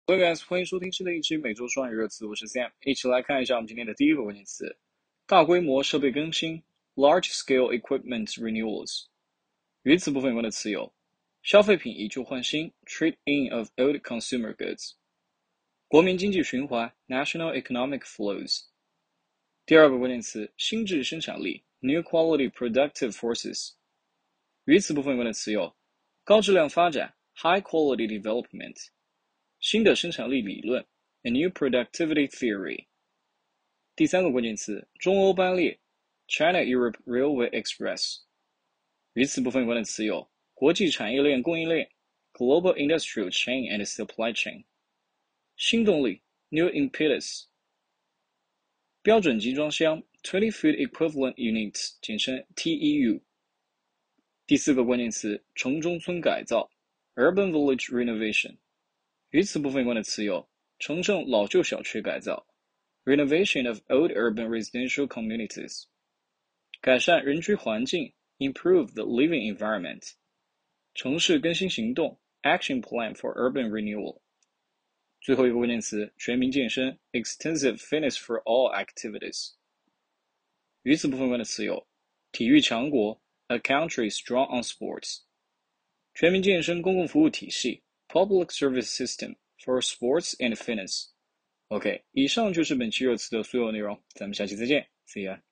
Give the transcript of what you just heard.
Hello guys，欢迎收听新的一期每周双语热词，我是 Sam，一起来看一下我们今天的第一个关键词：大规模设备更新 （large-scale equipment renewals）。与此部分有关的词有：消费品以旧换新 （trade-in of old consumer goods）、国民经济循环 （national economic flows）。第二个关键词：新质生产力 （new quality productive forces）。与此部分有关的词有：高质量发展 （high quality development）。新的生产力理论 A new productivity theory。 第三个关键词中欧班列 China-Europe Railway Express。 与此部分有关的词有国际产业链供应链 Global Industrial Chain and Supply Chain。 新动力 New impetus。 标准集装箱 20 Food Equivalent Units 简称 TEU。 第四个关键词城中村改造 Urban Village Renovation。与此部分有关的词有城镇老旧小区改造 Renovation of old urban residential communities。 改善人居环境 Improve the living environment。 城市更新行动 Action plan for urban renewal。 最后一个关键词全民健身 Extensive fitness for all activities。 与此部分有关的词有体育强国 A country strong on sports。 全民健身公共服务体系Public Service System for Sports and Fitness。 OK， 以上就是本期热词的所有内容，咱们下期再见 ，See ya。